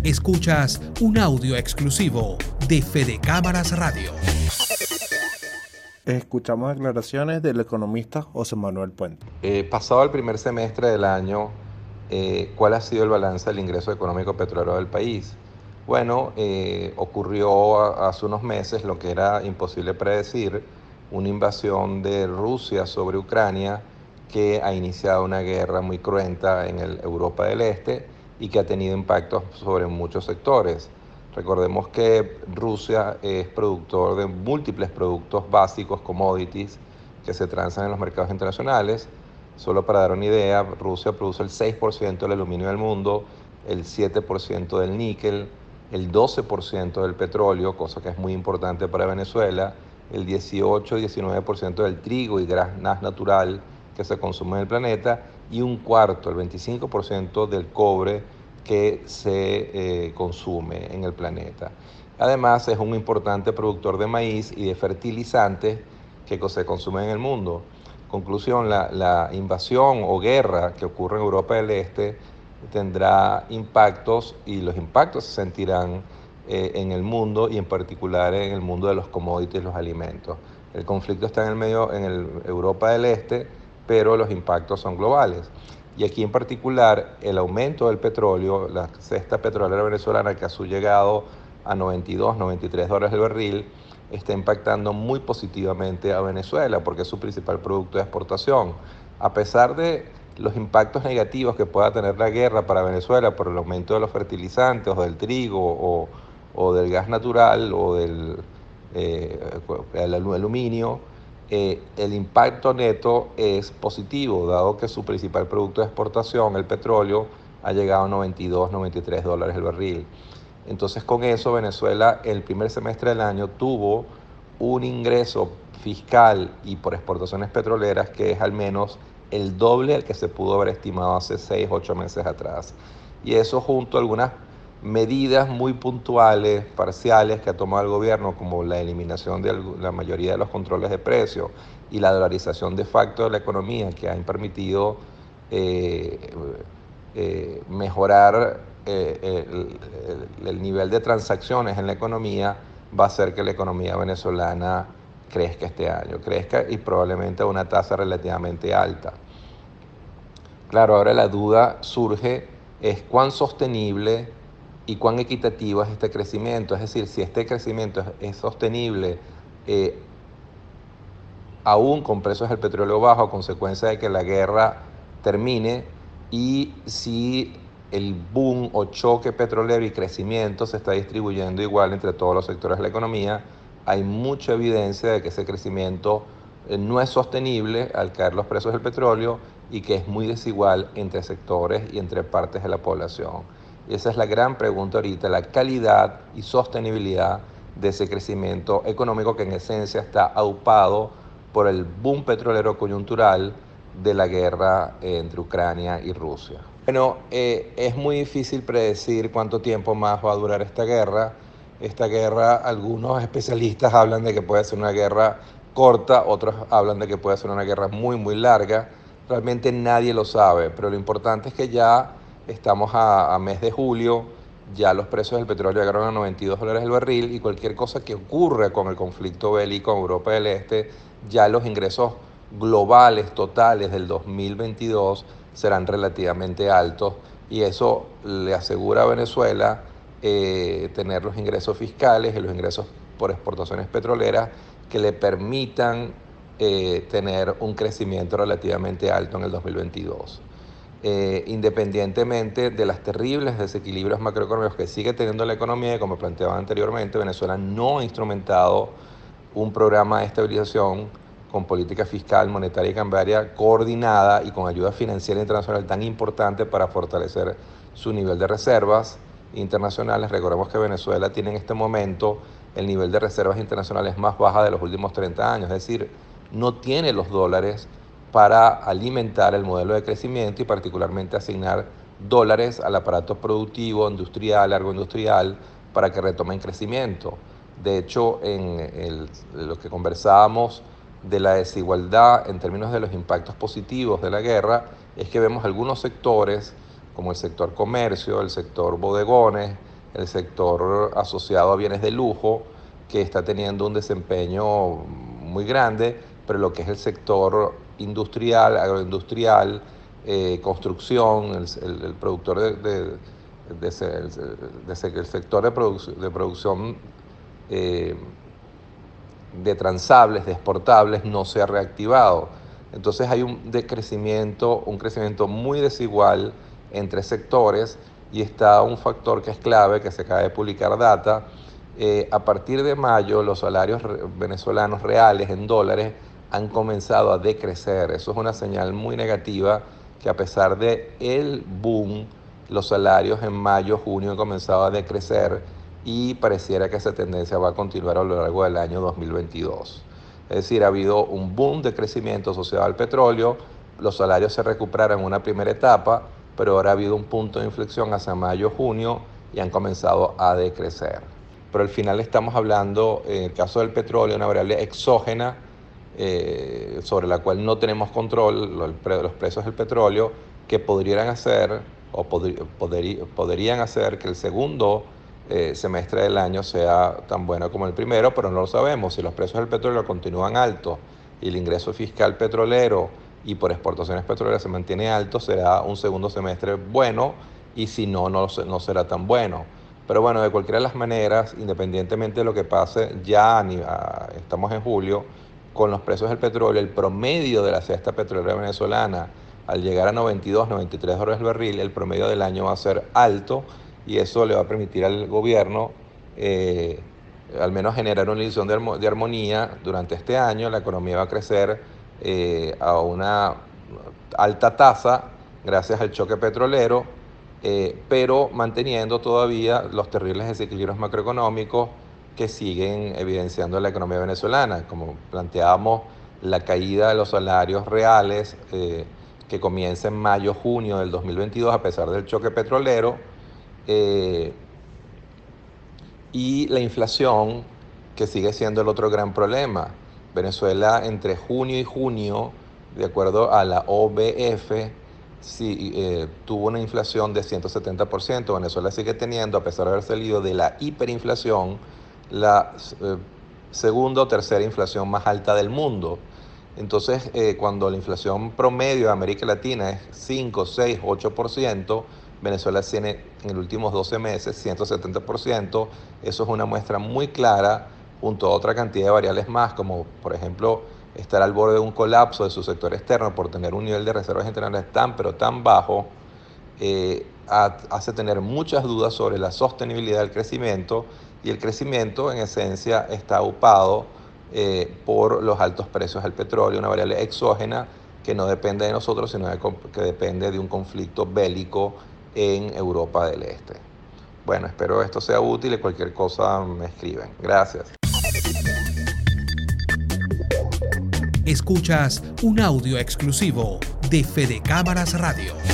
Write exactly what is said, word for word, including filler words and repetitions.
Escuchas un audio exclusivo de Fede Cámaras Radio. Escuchamos declaraciones del economista José Manuel Puente. Eh, pasado el primer semestre del año, eh, ¿cuál ha sido el balance del ingreso económico petrolero del país? Bueno, eh, ocurrió a, hace unos meses lo que era imposible predecir, una invasión de Rusia sobre Ucrania que ha iniciado una guerra muy cruenta en el Europa del Este y que ha tenido impactos sobre muchos sectores. Recordemos que Rusia es productor de múltiples productos básicos, commodities, que se transan en los mercados internacionales. Solo para dar una idea, Rusia produce el seis por ciento del aluminio del mundo, el siete por ciento del níquel, el doce por ciento del petróleo, cosa que es muy importante para Venezuela, el dieciocho a diecinueve por ciento del trigo y gas natural que se consume en el planeta, y un cuarto, el veinticinco por ciento del cobre que se eh, consume en el planeta. Además, es un importante productor de maíz y de fertilizantes que se consumen en el mundo. Conclusión, la, la invasión o guerra que ocurre en Europa del Este tendrá impactos, y los impactos se sentirán eh, en el mundo, y en particular en el mundo de los commodities, los alimentos. El conflicto está en el medio, en el Europa del Este, pero los impactos son globales. Y aquí en particular el aumento del petróleo, la cesta petrolera venezolana, que a su llegado a noventa y dos, noventa y tres dólares el barril, está impactando muy positivamente a Venezuela porque es su principal producto de exportación. A pesar de los impactos negativos que pueda tener la guerra para Venezuela por el aumento de los fertilizantes o del trigo o, o del gas natural o del eh, el aluminio, Eh, el impacto neto es positivo, dado que su principal producto de exportación, el petróleo, ha llegado a noventa y dos, noventa y tres dólares el barril. Entonces, con eso, Venezuela, el primer semestre del año, tuvo un ingreso fiscal y por exportaciones petroleras que es al menos el doble al que se pudo haber estimado hace seis, ocho meses atrás. Y eso, junto a algunas medidas muy puntuales, parciales, que ha tomado el gobierno, como la eliminación de la mayoría de los controles de precios y la dolarización de facto de la economía, que han permitido eh, eh, mejorar eh, el, el, el nivel de transacciones en la economía, va a hacer que la economía venezolana crezca este año, crezca y probablemente a una tasa relativamente alta. Claro, ahora la duda surge es cuán sostenible y cuán equitativo es este crecimiento, es decir, si este crecimiento es, es sostenible eh, aún con precios del petróleo bajo a consecuencia de que la guerra termine, y si el boom o choque petrolero y crecimiento se está distribuyendo igual entre todos los sectores de la economía. Hay mucha evidencia de que ese crecimiento eh, no es sostenible al caer los precios del petróleo y que es muy desigual entre sectores y entre partes de la población. Y esa es la gran pregunta ahorita, la calidad y sostenibilidad de ese crecimiento económico que en esencia está aupado por el boom petrolero coyuntural de la guerra entre Ucrania y Rusia. Bueno, eh, es muy difícil predecir cuánto tiempo más va a durar esta guerra. Esta guerra, algunos especialistas hablan de que puede ser una guerra corta, otros hablan de que puede ser una guerra muy, muy larga. Realmente nadie lo sabe, pero lo importante es que ya estamos a, a mes de julio, ya los precios del petróleo llegaron a noventa y dos dólares el barril, y cualquier cosa que ocurra con el conflicto bélico en Europa del Este, ya los ingresos globales totales del dos mil veintidós serán relativamente altos, y eso le asegura a Venezuela eh, tener los ingresos fiscales y los ingresos por exportaciones petroleras que le permitan eh, tener un crecimiento relativamente alto en el dos mil veintidós. Eh, independientemente de los terribles desequilibrios macroeconómicos que sigue teniendo la economía, y como planteaba anteriormente, Venezuela no ha instrumentado un programa de estabilización con política fiscal, monetaria y cambiaria coordinada y con ayuda financiera internacional tan importante para fortalecer su nivel de reservas internacionales. Recordemos que Venezuela tiene en este momento el nivel de reservas internacionales más baja de los últimos treinta años, es decir, no tiene los dólares para alimentar el modelo de crecimiento y particularmente asignar dólares al aparato productivo, industrial, agroindustrial, para que retomen crecimiento. De hecho, en el, lo que conversábamos de la desigualdad en términos de los impactos positivos de la guerra, es que vemos algunos sectores, como el sector comercio, el sector bodegones, el sector asociado a bienes de lujo, que está teniendo un desempeño muy grande, pero lo que es el sector industrial, agroindustrial, eh, construcción, el, el, el productor de, de, de, de, de, de el sector de, produ de producción eh, de transables, de exportables, no se ha reactivado. Entonces hay un decrecimiento, un crecimiento muy desigual entre sectores, y está un factor que es clave, que se acaba de publicar data. Eh, a partir de mayo, los salarios venezolanos reales en dólares han comenzado a decrecer. Eso es una señal muy negativa, que a pesar de el boom, los salarios en mayo, junio han comenzado a decrecer, y pareciera que esa tendencia va a continuar a lo largo del año dos mil veintidós. Es decir, ha habido un boom de crecimiento asociado al petróleo, los salarios se recuperaron en una primera etapa, pero ahora ha habido un punto de inflexión hacia mayo, junio, y han comenzado a decrecer. Pero al final estamos hablando, en el caso del petróleo, una variable exógena eh, sobre la cual no tenemos control, los, los precios del petróleo, que podrían hacer, o podri, poder, podrían hacer que el segundo eh, semestre del año sea tan bueno como el primero, pero no lo sabemos. Si los precios del petróleo continúan altos y el ingreso fiscal petrolero y por exportaciones petroleras se mantiene alto, será un segundo semestre bueno, y si no, no, no será tan bueno. Pero bueno, de cualquiera de las maneras, independientemente de lo que pase, ya a, a, estamos en julio, con los precios del petróleo, el promedio de la cesta petrolera venezolana, al llegar a noventa y dos, noventa y tres dólares el barril, el promedio del año va a ser alto, y eso le va a permitir al gobierno eh, al menos generar una ilusión de, de armonía durante este año. La economía va a crecer eh, a una alta tasa gracias al choque petrolero, eh, pero manteniendo todavía los terribles desequilibrios macroeconómicos que siguen evidenciando la economía venezolana. Como planteábamos, la caída de los salarios reales eh, que comienza en mayo, junio del dos mil veintidós, a pesar del choque petrolero, eh, y la inflación, que sigue siendo el otro gran problema. Venezuela, entre junio y junio, de acuerdo a la O B F, sí, eh, tuvo una inflación de ciento setenta por ciento. Venezuela sigue teniendo, a pesar de haber salido de la hiperinflación, la eh, segunda o tercera inflación más alta del mundo. Entonces, eh, cuando la inflación promedio de América Latina es cinco, seis, ocho por ciento, Venezuela tiene en los últimos doce meses ciento setenta por ciento. Eso es una muestra muy clara, junto a otra cantidad de variables más, como por ejemplo estar al borde de un colapso de su sector externo por tener un nivel de reservas internacionales tan pero tan bajo, eh, hace tener muchas dudas sobre la sostenibilidad del crecimiento, y el crecimiento en esencia está upado eh, por los altos precios del petróleo, una variable exógena que no depende de nosotros, sino de, que depende de un conflicto bélico en Europa del Este. Bueno, espero esto sea útil, y cualquier cosa me escriben. Gracias. Escuchas un audio exclusivo de Fede Cámaras Radio.